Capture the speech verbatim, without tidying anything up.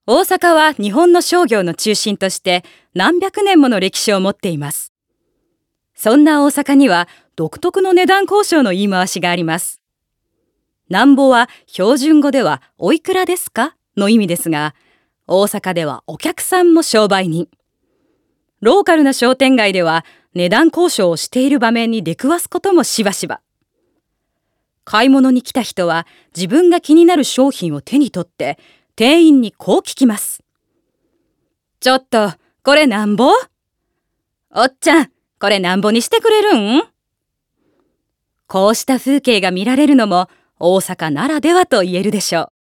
大阪は日本の商業の中心として何百年もの歴史を持っています。そんな大阪には独特の値段交渉の言い回しがあります。なんぼは標準語ではおいくらですかの意味ですが、大阪ではお客さんも商売人。ローカルな商店街では値段交渉をしている場面に出くわすこともしばしば。買い物に来た人は自分が気になる商品を手に取って店員にこう聞きます。ちょっと、これなんぼ？おっちゃん、これなんぼにしてくれるん？こうした風景が見られるのも大阪ならではと言えるでしょう。